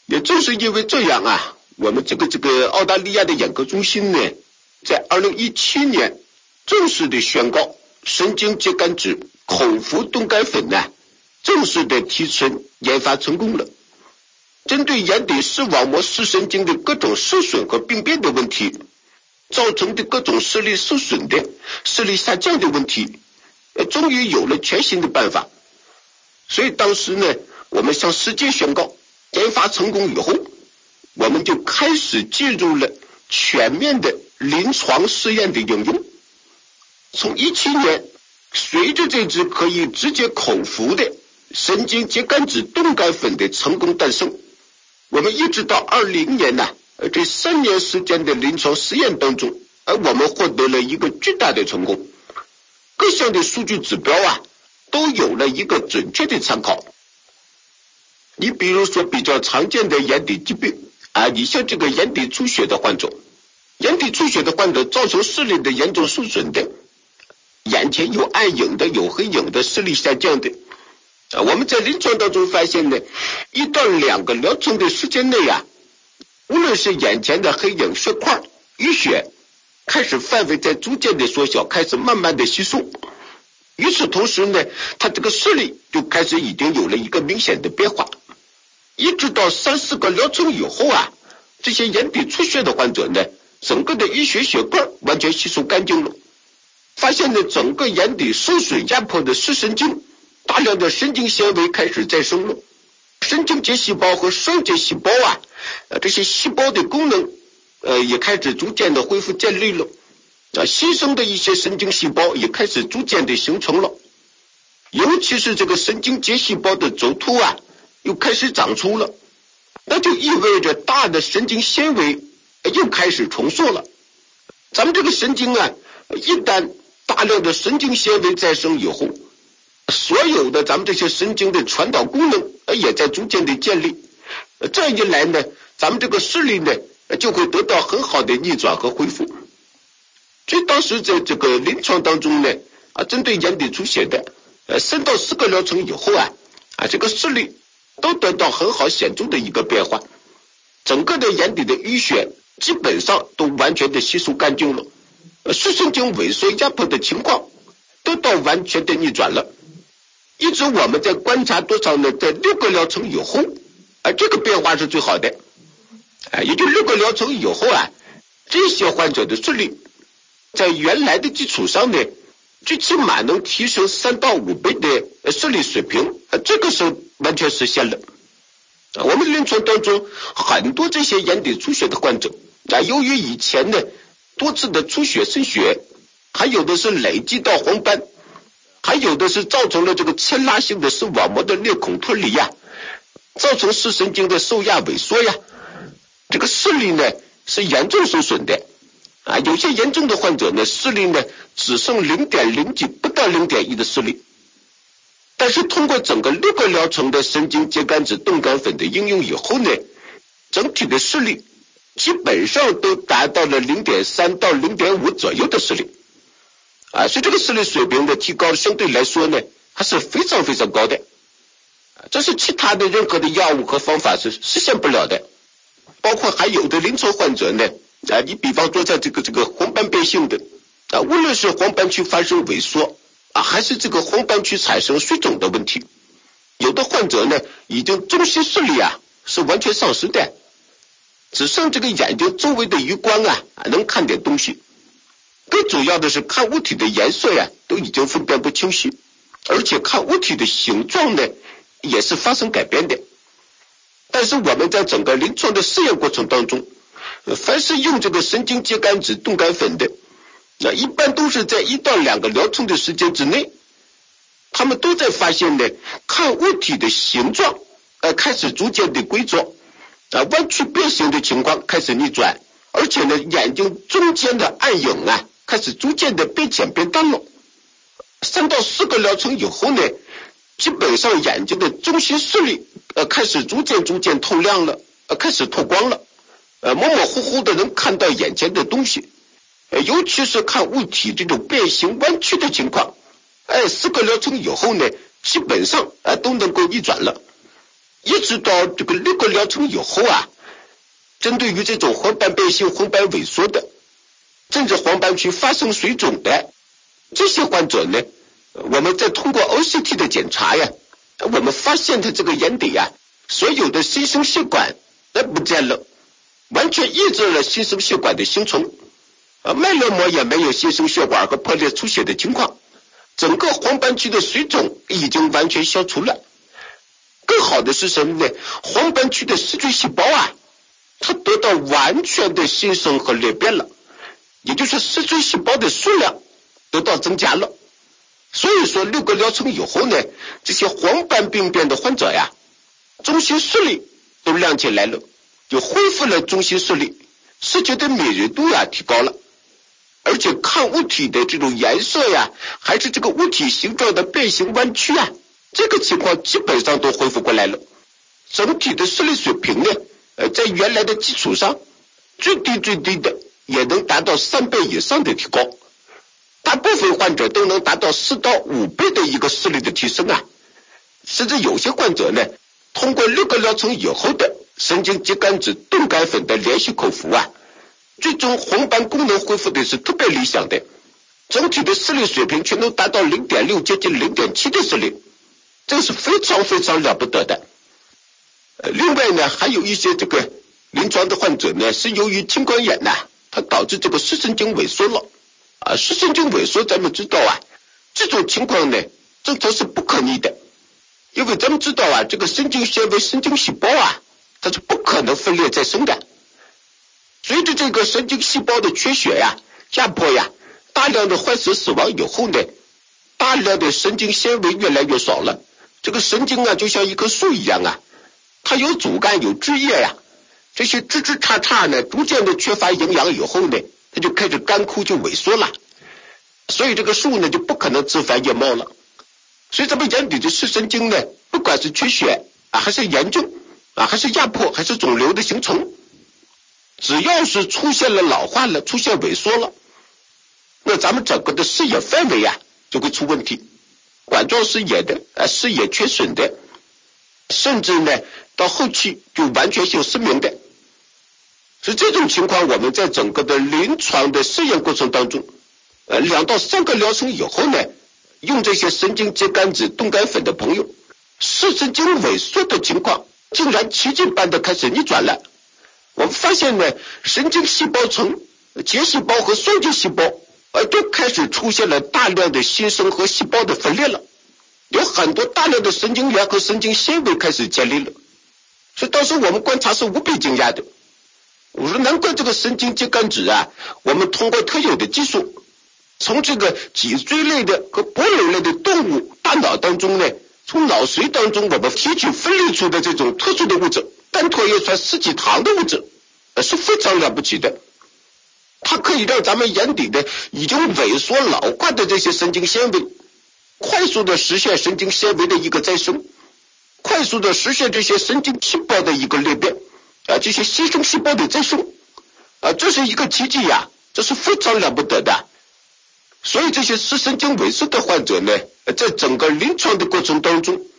也正是因为这样啊，我们这个澳大利亚的眼科中心呢，在2017年正式的宣告神经节苷酯口服冻干粉呢，正式的提纯研发成功了。针对眼底视网膜视神经的各种受损和病变的问题造成的各种视力受损的视力下降的问题，终于有了全新的办法。所以当时呢，我们向世界宣告研发成功以后，我们就开始进入了全面的临床试验的应用。从17年，随着这支可以直接口服的神经节苷酯冻干粉的成功诞生，我们一直到20年呢，这3年时间的临床实验当中，我们获得了一个巨大的成功，各项的数据指标啊，都有了一个准确的参考。你比如说比较常见的眼底疾病啊，你像这个眼底出血的患者，眼底出血的患者造成视力的严重受损的，眼前有暗影的，有黑影的，视力下降的，我们在临床当中发现呢，1到2个疗程的时间内啊，无论是眼前的黑影、血块、淤血，开始范围在逐渐的缩小，开始慢慢的稀疏。与此同时呢，他这个视力就开始已经有了一个明显的变化。一直到3、4个疗程以后啊，这些眼底出血的患者呢，整个的淤血血块完全吸收干净了，发现呢整个眼底受损压迫的视神经，大量的神经纤维开始再生了，神经节细胞和双节细胞啊，这些细胞的功能也开始逐渐的恢复建立了，新生的一些神经细胞也开始逐渐的形成了，尤其是这个神经节细胞的轴突啊又开始长出了，那就意味着大的神经纤维又开始重塑了。咱们这个神经啊，一旦大量的神经纤维再生以后，所有的咱们这些神经的传导功能也在逐渐的建立，这样一来呢，咱们这个视力呢就会得到很好的逆转和恢复。所以当时在这个临床当中呢，针对眼底出血的3到4个疗程以后啊，这个视力都得到很好显著的一个变化，整个的眼底的淤血基本上都完全的吸收干净了，视神经萎缩压迫的情况得到完全的逆转了。一直我们在观察多少呢，在6个疗程以后，这个变化是最好的，也就6个疗程以后啊，这些患者的视力在原来的基础上呢，最起码能提升3到5倍的视力水平，这个是完全实现了。我们临床当中很多这些眼底出血的患者，由于以前呢多次的出血渗血，还有的是累积到黄斑，还有的是造成了这个牵拉性的视网膜的裂孔脱离呀，造成视神经的受压萎缩呀，这个视力呢是严重受损的。有些严重的患者呢，视力呢只剩0.0几不到0.1的视力，但是通过整个6个疗程的神经节苷酯冻干粉的应用以后呢，整体的视力基本上都达到了0.3到0.5左右的视力，所以这个视力水平的提高相对来说呢还是非常非常高的，这是其他的任何的药物和方法是实现不了的。包括还有的临床患者呢，你比方说在这个黄斑变性的无论是黄斑区发生萎缩还是这个黄斑区产生水肿的问题，有的患者呢已经中心视力是完全丧失的，只剩这个眼睛周围的余光能看点东西，更主要的是看物体的颜色都已经分辨不清晰，而且看物体的形状呢也是发生改变的。但是我们在整个临床的试验过程当中，凡是用这个神经节苷酯冻干粉的，一般都是在1到2个疗程的时间之内，他们都在发现呢，看物体的形状开始逐渐的规则，弯曲变形的情况开始逆转，而且呢眼睛中间的暗影开始逐渐的变浅变淡了。3到4个疗程以后呢，基本上眼睛的中心视力开始逐渐透亮了，开始透光了，模模糊糊的能看到眼前的东西，尤其是看物体这种变形弯曲的情况，4个疗程以后呢，基本上都能够逆转了。 一直到这个6个疗程以后啊，针对于这种黄斑变性、黄斑萎缩的，甚至黄斑区发生水肿的这些患者呢，我们再通过 OCT 的检查呀，我们发现他这个眼底啊，所有的新生血管不见了，完全抑制了新生血管的形成，脉络膜也没有新生血管和破裂出血的情况，整个黄斑区的水肿已经完全消除了。更好的是什么呢？黄斑区的视锥细胞啊，它得到完全的新生和裂变了，也就是视锥细胞的数量得到增加了。所以说6个疗程以后呢，这些黄斑病变的患者呀，中心视力都亮起来了，就恢复了中心视力，视觉的敏锐度呀提高了，而且看物体的这种颜色呀，还是这个物体形状的变形弯曲啊，这个情况基本上都恢复过来了。整体的视力水平呢，在原来的基础上，最低的也能达到3倍以上的提高，大部分患者都能达到4到5倍的一个视力的提升啊。甚至有些患者呢，通过6个疗程以后的神经节苷酯冻干粉的连续口服啊，最终黄斑功能恢复的是特别理想的，整体的视力水平却能达到 0.6 接近 0.7 的视力，这是非常非常了不得的。另外呢，还有一些这个临床的患者呢，是由于青光眼呐，它导致这个视神经萎缩了啊。视神经萎缩咱们知道啊，这种情况呢，正常是不可逆的，因为咱们知道啊，这个神经纤维、神经细胞啊，它是不可能分裂再生的。随着这个神经细胞的缺血呀、压迫呀，大量的患者死亡以后呢，大量的神经纤维越来越少了。这个神经啊，就像一棵树一样啊，它有主干有枝叶呀，这些枝枝杈杈呢，逐渐的缺乏营养以后呢，它就开始干枯，就萎缩了。所以这个树呢，就不可能枝繁叶茂了。所以咱们眼底的视神经呢，不管是缺血啊，还是炎症啊，还是压迫，还是肿瘤的形成，只要是出现了老化了，出现萎缩了，那咱们整个的视野范围啊就会出问题，管状视野的视野缺损的，甚至呢到后期就完全性失明的。所以这种情况我们在整个的临床的试验过程当中，2到3个疗程以后呢，用这些神经节苷酯冻干粉的朋友，视神经萎缩的情况竟然奇迹般的开始逆转了。我们发现呢，神经细胞层、结细胞和双结细胞都开始出现了大量的新生和细胞的分裂了，有很多大量的神经元和神经纤维开始建立了。所以当时我们观察是无比惊讶的，我说难怪这个神经节苷酯啊，我们通过特有的技术，从这个脊椎类的和哺乳类的动物大脑当中呢，从脑髓当中我们提取分离出的这种特殊的物质，单唾叶酸四己糖的物质，是非常了不起的。它可以让咱们眼底的已经萎缩老化的这些神经纤维，快速的实现神经纤维的一个再生，快速的实现这些神经细胞的一个裂变这些新生细胞的再生这是一个奇迹呀，这是非常了不得的。所以这些视神经萎缩的患者呢，在整个临床的过程当中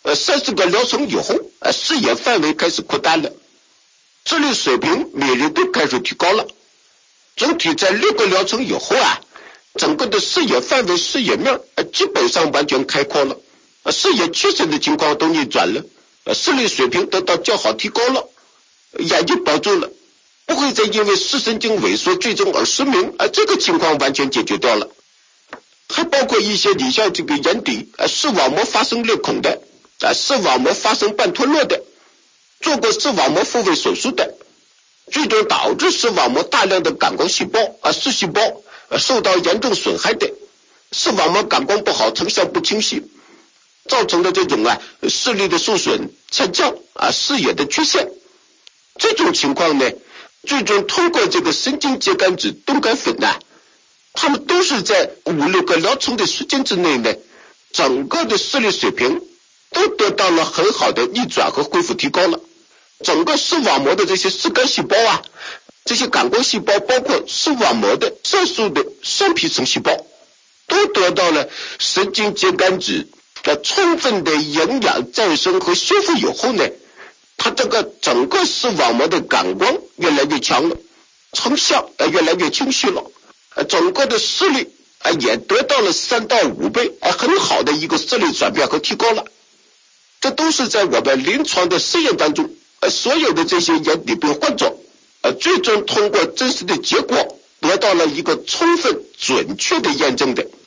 30个疗程以后视野范围开始扩大了，视力水平敏锐度开始提高了，整体在6个疗程以后整个的视野范围、视野面基本上完全开阔了，视野缺损的情况都逆转了，视力水平得到较好提高了，眼睛保住了，不会再因为视神经萎缩最终而失明这个情况完全解决掉了。还包括一些你像这个眼底视网膜发生裂孔的视网膜发生半脱落的，做过视网膜复位手术的，最终导致视网膜大量的感光细胞视细胞受到严重损害的，视网膜感光不好，成像不清晰，造成的这种视力的受损、下降视野的缺陷。这种情况呢，最终通过这个神经节苷酯冻干粉他们都是在5-6个疗程的时间之内呢，整个的视力水平都得到了很好的逆转和恢复提高了。整个视网膜的这些视杆细胞这些感光细胞，包括视网膜的色素的上皮层细胞，都得到了神经节苷酯充分的营养再生和修复以后呢，他这个整个视网膜的感光越来越强了，成像越来越清晰了，整个的视力也得到了3到5倍很好的一个视力转变和提高了。这都是在我们临床的试验当中，所有的这些眼底病患者最终通过真实的结果得到了一个充分准确的验证的。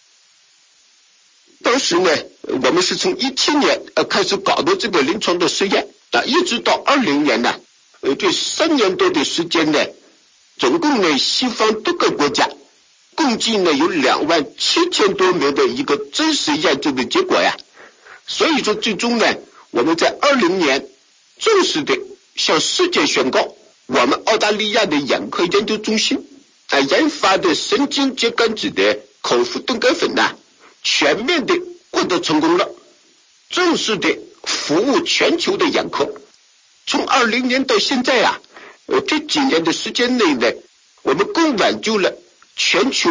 当时呢，我们是从17年开始搞的这个临床的试验一直到20年呢，这3年多的时间呢，总共呢西方多个国家共计呢有27000多名的一个真实验证的结果呀。所以说最终呢，我们在20年正式的向世界宣告，我们澳大利亚的眼科研究中心研发的神经节感脂的口服冻干粉呢，全面的获得成功了，正式的服务全球的眼科。从20年到现在这几年的时间内呢，我们共挽救了全球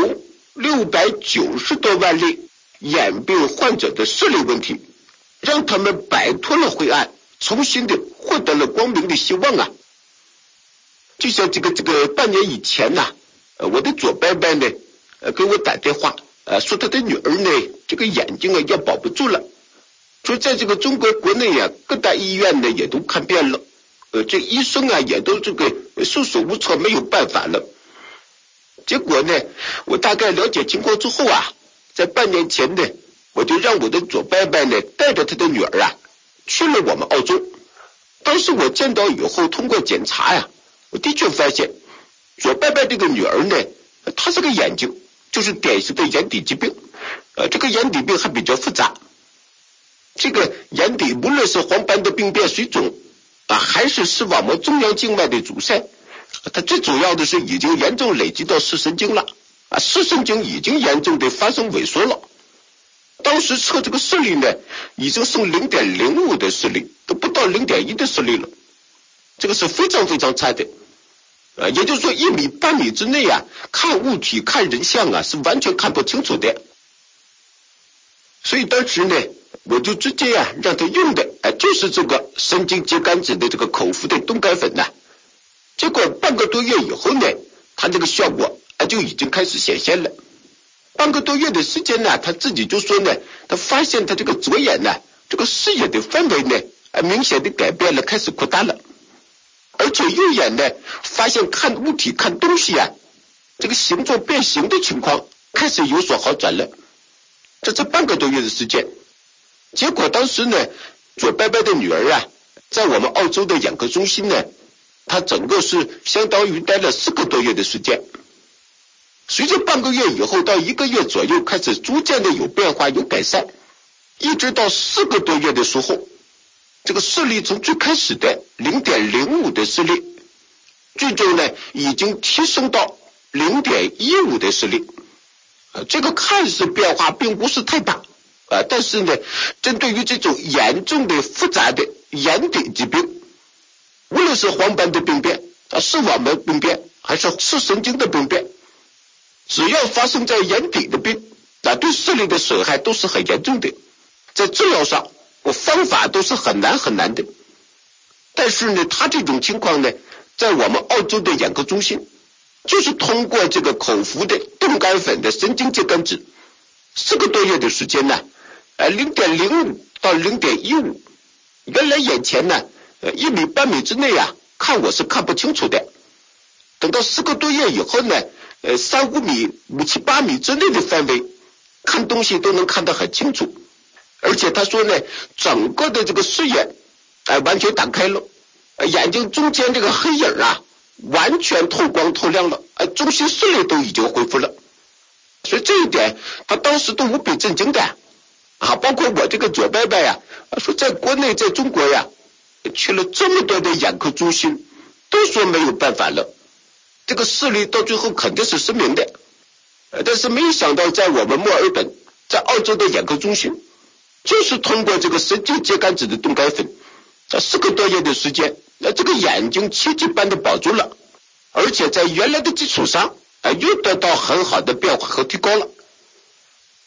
690多万例眼病患者的视力问题，让他们摆脱了灰暗，重新的获得了光明的希望就像这个半年以前我的左伯伯呢给我打电话说他的女儿呢这个眼睛要保不住了，说在这个中国国内各大医院呢也都看遍了，这医生也都这个束手无策，没有办法了。结果呢，我大概了解情况之后在半年前呢，我就让我的左伯伯呢带着他的女儿去了我们澳洲。当时我见到以后，通过检查我的确发现左伯伯这个女儿呢，她这个眼睛就是典型的眼底疾病，这个眼底病还比较复杂，这个眼底无论是黄斑的病变水肿还是视网膜中央静脉的阻塞，它最主要的是已经严重累积到视神经了视神经已经严重的发生萎缩了。当时测这个视力呢，已经剩 0.05 的视力，都不到 0.1 的视力了，这个是非常非常差的也就是说1米8米之内看物体看人像是完全看不清楚的。所以当时呢，我就直接让他用的就是这个神经节感脂的这个口服的冻干粉结果半个多月以后呢，他这个效果就已经开始显现了。半个多月的时间呢，他自己就说呢，他发现他这个左眼这个视野的范围呢明显的改变了，开始扩大了，而且右眼呢发现看物体看东西这个形状变形的情况开始有所好转了。这半个多月的时间，结果当时呢，左伯伯的女儿在我们澳洲的眼科中心呢，她整个是相当于待了4个多月的时间。随着半个月以后到1个月左右开始逐渐的有变化有改善，一直到4个多月的时候，这个视力从最开始的 0.05 的视力，最终呢已经提升到 0.15 的视力这个看似变化并不是太大但是呢，针对于这种严重的复杂的眼底疾病，无论是黄斑的病变视网膜病变还是视神经的病变，只要发生在眼底的病对视力的损害都是很严重的，在治疗上方法都是很难的。但是呢，他这种情况呢，在我们澳洲的眼科中心，就是通过这个口服的冻干粉的神经节感脂，4个多月的时间0.05 到 0.15， 原来眼前1米8米之内看我是看不清楚的，等到4个多月以后呢3、5米、5、7、8米之内的范围看东西都能看得很清楚。而且他说呢，整个的这个视野完全打开了，眼睛中间这个黑影完全透光透亮了，中心视力都已经恢复了。所以这一点他当时都无比震惊的包括我这个左伯伯说在国内在中国去了这么多的眼科中心，都说没有办法了，这个视力到最后肯定是失明的。但是没想到在我们墨尔本，在澳洲的眼科中心，就是通过这个神经节感脂的冻干粉4个多月的时间，这个眼睛奇迹般的保住了，而且在原来的基础上又得到很好的变化和提高了。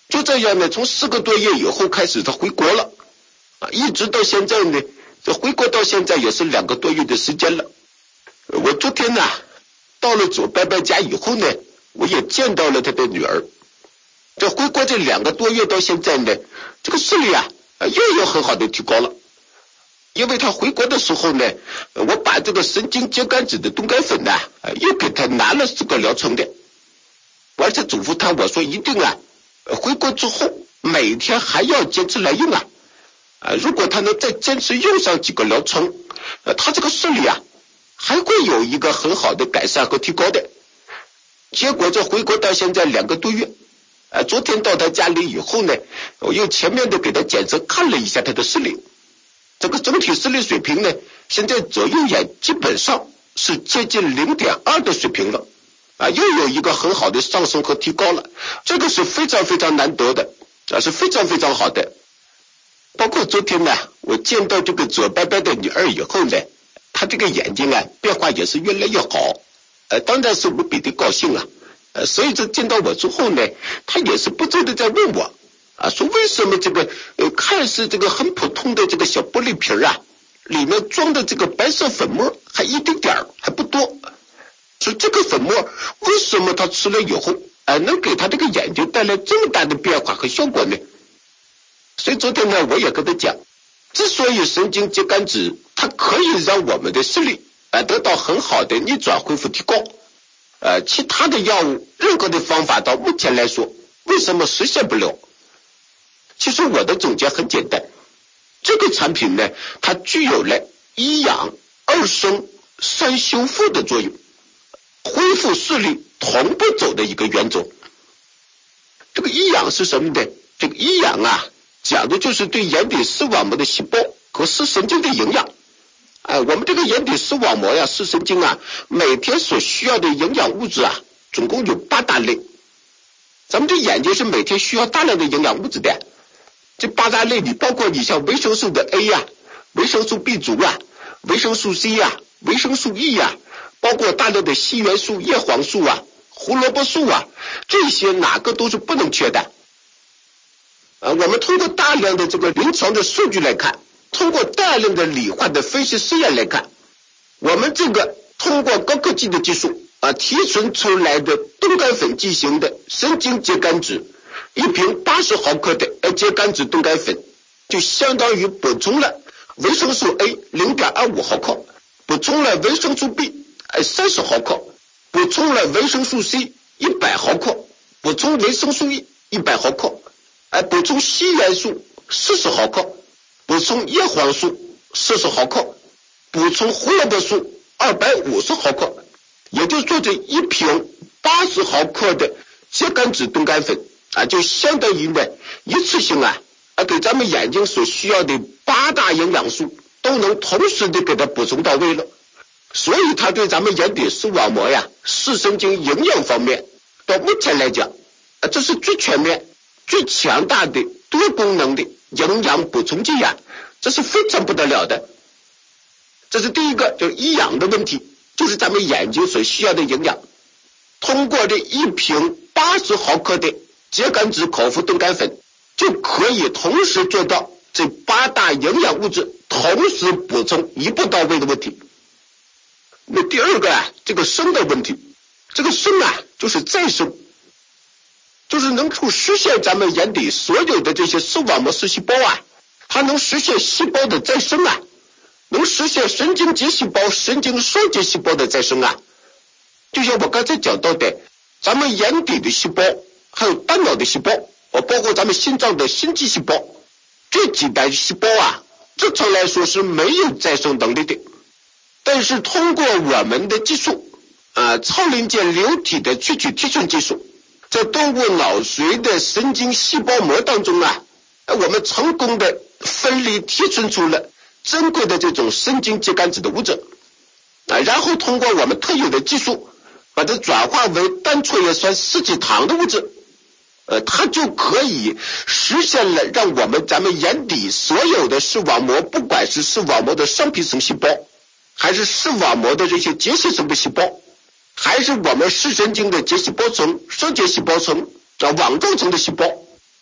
就这样呢，从4个多月以后开始他回国了一直到现在呢，这回国到现在也是2个多月的时间了。我昨天呢到了左伯伯家以后呢，我也见到了他的女儿。这回国这2个多月到现在呢，这个视力又有很好的提高了。因为他回国的时候呢，我把这个神经秸秆子的冻干粉呢又给他拿了4个疗程的，而且嘱咐他，我说一定回国之后每天还要坚持来用如果他能再坚持用上几个疗程，他这个视力还会有一个很好的改善和提高的。结果这回国到现在2个多月，昨天到他家里以后呢，我又全面的给他检测看了一下他的视力，这个整体视力水平呢，现在左右眼基本上是接近 0.2 的水平了又有一个很好的上升和提高了，这个是非常非常难得的是非常非常好的。包括昨天呢，我见到这个左伯伯的女儿以后呢，她这个眼睛变化也是越来越好当然是无比的高兴所以这见到我之后呢，她也是不住的在问我说为什么这个看似这个很普通的这个小玻璃瓶里面装的这个白色粉末还一丁点还不多，说这个粉末为什么他吃了以后能给他这个眼睛带来这么大的变化和效果呢？所以昨天呢，我也跟他讲，之所以神经秸秆子它可以让我们的视力得到很好的逆转恢复提高其他的药物任何的方法到目前来说为什么实现不了？其实我的总结很简单，这个产品呢，它具有了一养2生3修复的作用，恢复视力同步走的一个原则。这个一养是什么呢？这个一养讲的就是对眼底视网膜的细胞和视神经的营养我们这个眼底视网膜视神经每天所需要的营养物质总共有8大类。咱们这眼睛是每天需要大量的营养物质的，这8大类里包括你像维生素的 A 维生素 B 族维生素 C 维生素 E 包括大量的硒元素、叶黄素胡萝卜素这些哪个都是不能缺的我们通过大量的这个临床的数据来看，通过大量的理化的分析试验来看，我们这个通过高科技的技术提纯出来的冻干粉剂型的神经秸秆质，1瓶80毫克的秸秆质冻干粉就相当于补充了维生素 A 0.25 毫克，补充了维生素 B 30毫克，补充了维生素 C 100毫克，补充维生素 E 100毫克补充硒元素40毫克，补充叶黄素40毫克，补充胡萝卜素250毫克，也就是说这1瓶80毫克的秸秆质冻干粉就相当于呢一次性给咱们眼睛所需要的8大营养素都能同时的给它补充到位了。所以它对咱们眼底视网膜视神经营养方面到目前来讲这是最全面最强大的多功能的营养补充剂这是非常不得了的。这是第一个，就是一养的问题，就是咱们眼睛所需要的营养，通过这1瓶80毫克的秸秆质口服冻干粉就可以同时做到这8大营养物质同时补充一步到位的问题。那第二个这个生的问题，这个生就是再生，就是能够实现咱们眼底所有的这些视网膜视细胞它能实现细胞的再生能实现神经节细胞、神经双节细胞的再生就像我刚才讲到的，咱们眼底的细胞还有大脑的细胞包括咱们心脏的心肌细胞，这几代细胞正常来说是没有再生能力的。但是通过我们的技术超临界流体的萃取提纯技术，在动物脑髓的神经细胞膜当中我们成功的分离提纯出了珍贵的这种神经秸秆质的物质然后通过我们特有的技术把它转化为单唾液酸四季糖的物质它就可以实现了让我们咱们眼底所有的视网膜，不管是视网膜的上皮层细胞，还是视网膜的这些结细层的细胞，还是我们视神经的结细胞层、双结细胞层网状层的细胞，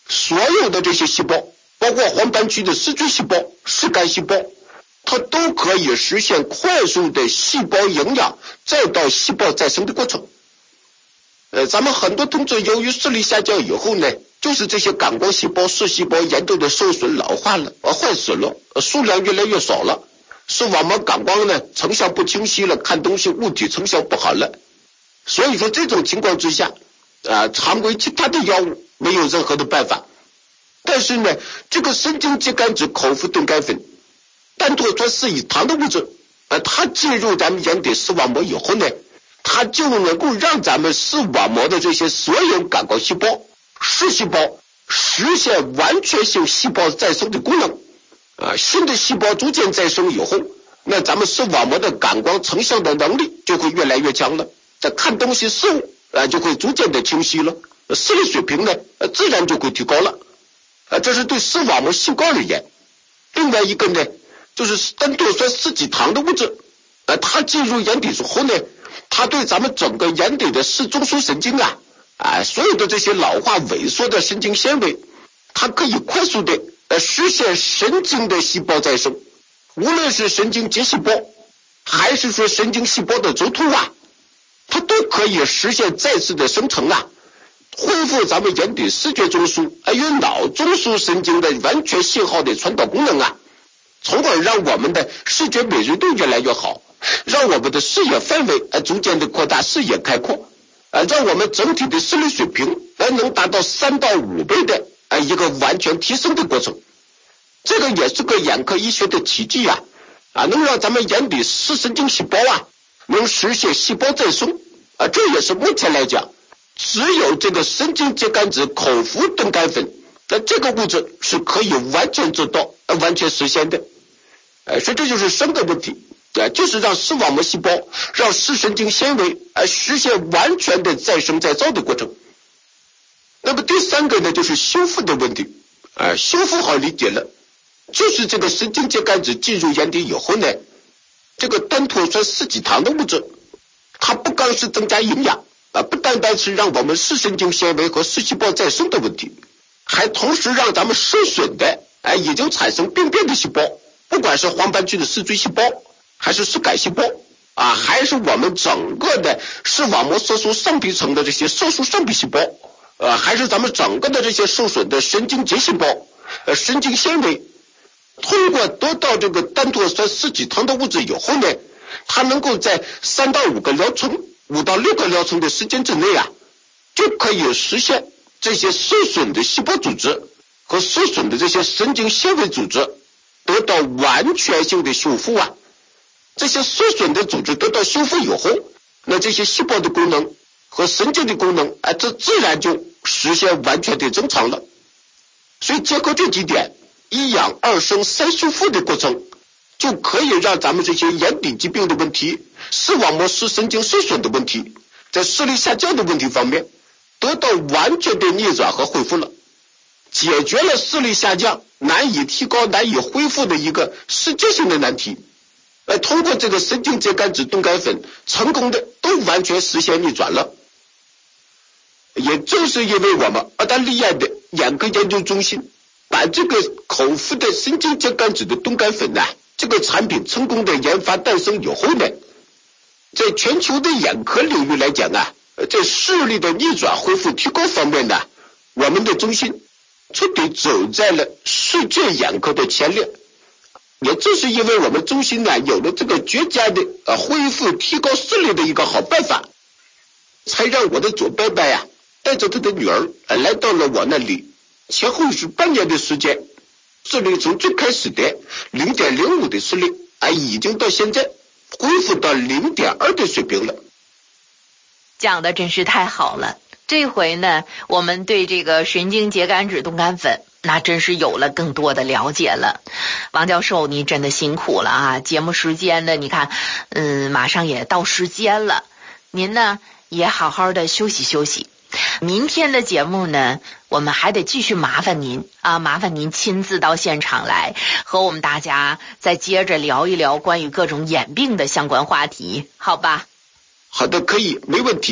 所有的这些细胞，包括黄斑区的视锥细胞、视杆细胞，它都可以实现快速的细胞营养再到细胞再生的过程。咱们很多同志由于视力下降以后呢，就是这些感光细胞、视细胞严重的受损、老化了、坏死了，数量越来越少了，视网膜感光呢成像不清晰了，看东西物体成像不好了。所以说这种情况之下常规其他的药物没有任何的办法。但是呢，这个神经节苷酯口服冻干粉单脱酸4乙糖的物质它进入咱们眼底视网膜以后呢，它就能够让咱们视网膜的这些所有感光细胞、视细胞实现完全性细胞再生的功能新的细胞逐渐再生以后，那咱们视网膜的感光成像的能力就会越来越强了，看东西事物就会逐渐的清晰了，视力水平呢自然就会提高了这是对视网膜细胞而言。另外一个呢，就是单脱酸4己糖的物质它进入眼底之后呢，它对咱们整个眼底的视中枢神经所有的这些老化萎缩的神经纤维，它可以快速的实现神经的细胞再生，无论是神经节细胞还是说神经细胞的轴突它都可以实现再次的生成恢复咱们眼底视觉中枢与脑中枢神经的完全信号的传导功能从而让我们的视觉敏锐度越来越好，让我们的视野范围逐渐的扩大，视野开阔让我们整体的视力水平能达到3到5倍的一个完全提升的过程。这个也是个眼科医学的奇迹能让咱们眼底视神经细胞能实现细胞再生这也是目前来讲只有这个神经节苷酯口服冻干粉这个物质是可以完全做到完全实现的所以这就是生的问题就是让视网膜细胞让视神经纤维实现完全的再生再造的过程。那么第三个呢，就是修复的问题修复好理解了，就是这个神经节苷酯进入眼底以后呢，这个单脱酸4己糖的物质它不光是增加营养不单单是让我们视神经纤维和视细胞再生的问题，还同时让咱们受损的已经产生病变的细胞，不管是黄斑区的视锥细胞还是视杆细胞还是我们整个的视网膜色素上皮层的这些色素上皮细胞还是咱们整个的这些受损的神经节细胞神经纤维，通过得到这个单脱酸4己糖的物质以后呢，它能够在3到5个疗程5到6个疗程的时间之内就可以实现这些受损的细胞组织和受损的这些神经纤维组织得到完全性的修复这些受损的组织得到修复以后，那这些细胞的功能和神经的功能这自然就实现完全的正常了。所以结合这几点，一养二生三修复的过程，就可以让咱们这些眼底疾病的问题、视网膜视神经受损的问题，在视力下降的问题方面得到完全的逆转和恢复了，解决了视力下降难以提高难以恢复的一个世界性的难题。通过这个神经节苷酯冻干粉成功的都完全实现逆转了。也正是因为我们澳大利亚的眼科研究中心把这个口服的神经节苷酯的冻干粉这个产品成功的研发诞生以后呢，在全球的眼科领域来讲在视力的逆转恢复提高方面我们的中心彻底走在了世界眼科的前列。也正是因为我们中心有了这个绝佳的恢复提高视力的一个好办法，才让我的左伯伯带着他的女儿来到了我那里，前后是半年的时间，视力从最开始的 0.05 的视力已经到现在恢复到 0.2 的水平了。 讲的真是太好了，这回呢我们对这个神经节苷酯冻干粉那真是有了更多的了解了。王教授你真的辛苦了节目时间呢你看马上也到时间了，您呢也好好的休息休息。明天的节目呢我们还得继续麻烦您麻烦您亲自到现场来和我们大家再接着聊一聊关于各种眼病的相关话题，好吧？ 好的，可以，没问题。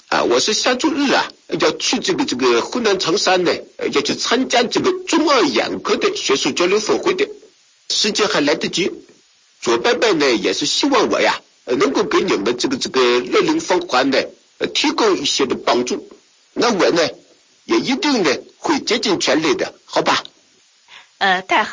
我是下周日要去这个湖南长沙呢，要去参加这个中二眼科的学术交流峰会的，时间还来得及。左伯伯呢也是希望我能够给你们这个乐龄芳华呢提供一些的帮助，那我呢也一定呢会竭尽全力的，好吧？ 太好。